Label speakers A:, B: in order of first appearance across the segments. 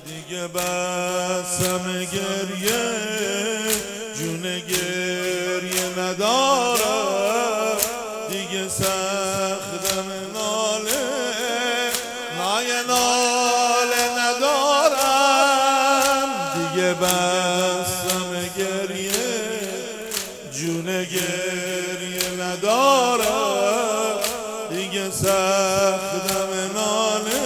A: دیگه بسم گریه جون گریه ندارم، دیگه سختم ناله ندارم، دیگه بسم گریه جون گریه ندارم، دیگه سختم ناله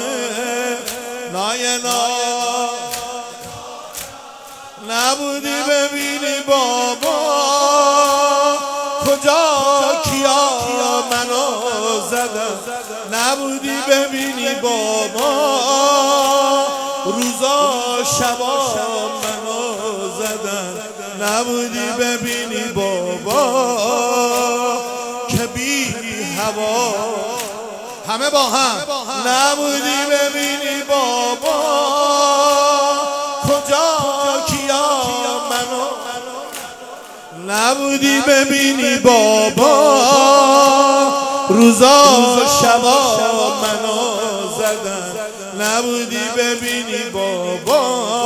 A: نبودی ببینی بابا کجا کیا منو زدن، نبودی ببینی بابا روزا شبا منو زدن، نبودی ببینی بابا که بی هوا همه با هم، نبودی ببینی بابا کجا کیا منو، نبودی ببینی بابا روزا شبا منو زدن، نبودی ببینی بابا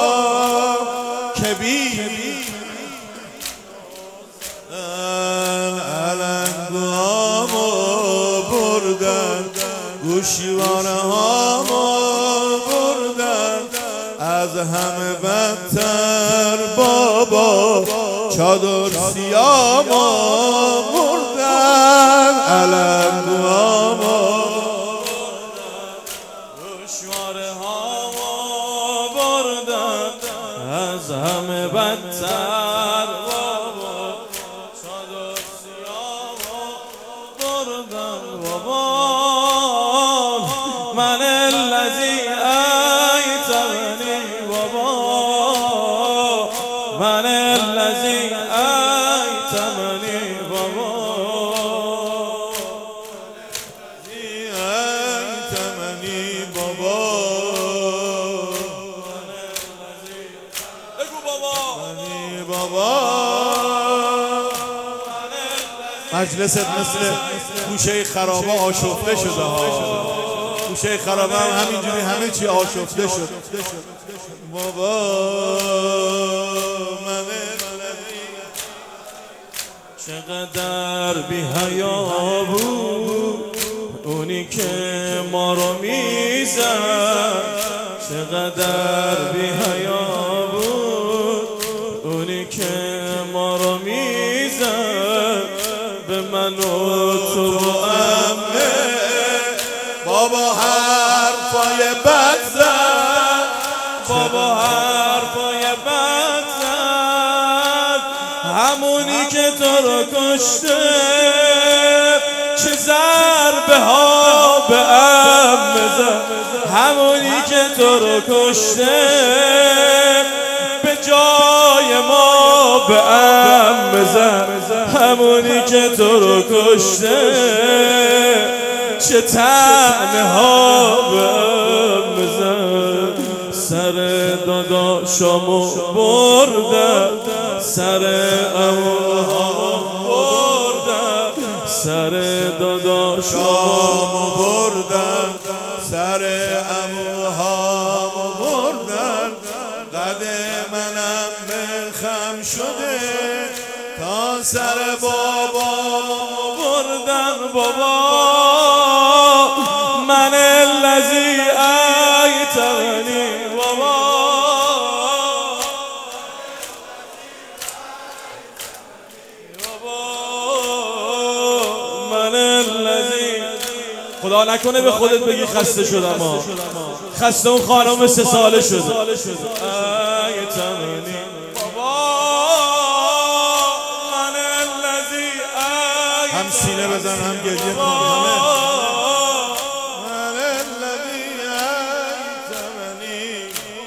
A: که بی علنگامو بردن، گوشواره هامو بردن، از همه بدتر بابا چادر سیامو بردن، علنگامو
B: گوشواره هامو بردن، از همه بدتر بابا چادر سیامو بردن. بابا من الذی ایتمنی، بابا من الذی ایتمنی، بابا
A: ایتمنی بابا،
B: بگو بابا
A: بابا مجلست مثل گوشه خرابه آشفته شده ها، گوشه خرابه هم همینجوری همه چی آشفته شد. بابا من
B: چقدر بی حیا بود اونی که ما رو میزد، چقدر بی حیا بود اونی که ما رو میزد، به من و تو و عمه
A: بابا حرفای بد زد،
B: بابا حرفای بد زد، همونی که تو رو کشته، چه ضربه ها به عمه زد، همونی که تو رو کشته، به جای ما به عمه زد، همونی که تو رو کشته، چه طعنه ها به عمه زد، سر داداشامو بردن، سر عموهامو بردن، سر داداشامو
A: بردن، سر عموهامو بردن، قد منم خم شده تا سر بابامو
B: بردن. بابا من الذی ایتمنی، بابا من الذی، خدا نکنه به خودت بگی خسته شدم ها، خسته اون خانم 3 ساله شده. ایتمنی بابا من الذی
A: هم سینه بزن هم گریه کن، همه من الذی ایتمنی،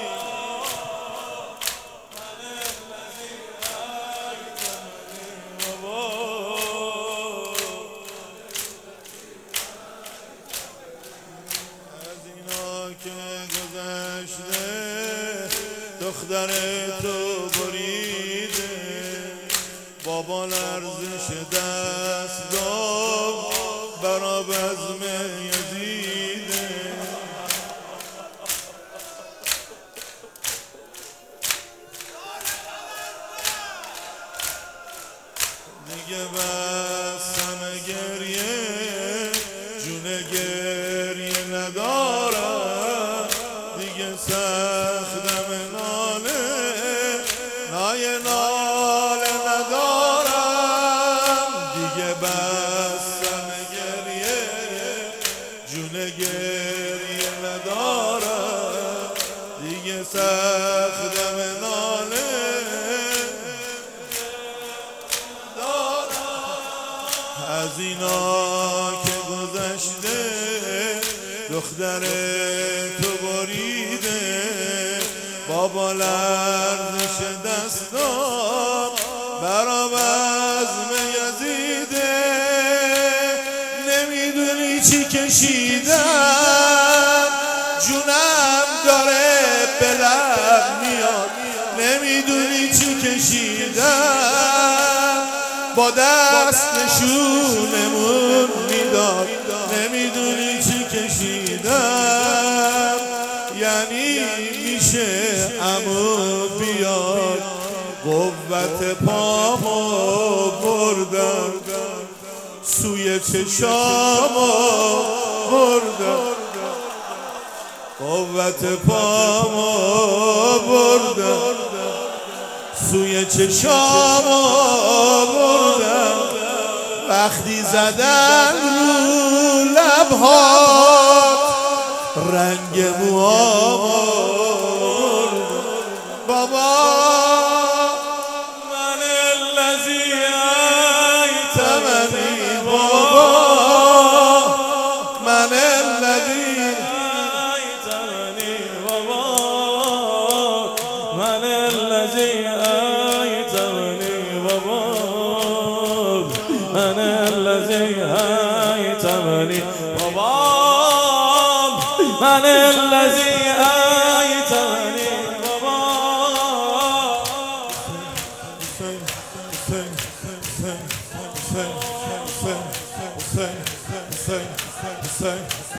A: از اینا که گذشته دختر تو بریده، بابا لرزش دست داد برا بزم یزیده، بستم گریه جون گریه ندارم دیگه سختم ناله ناله ندارم دیگه بستم گریه جون گریه ندارم دیگه سختم ناله از اینا که گذشته دختر تو بریده بابا لرزش دستان برا بزم یزیده نمیدونی چی کشیدم جونم داره به لب میاد نمیدونی چی کشیدم با دست نشونمون میداد نمیدونی چی کشیدم یعنی میشه عمو بیاد قوت پامو بردم سوی چشامو بردم قوت پامو بردم سوی چشامو بردم وقتی زدن رو لبهات رنگ موامو بردم بابا
B: من الذی
A: ایتمنی بابا من الذی
B: ایتمنی بابا من الذی ایتمنی بابا من الذی ایتمنی بابا من الذی ایتمنی بابا
A: Hussein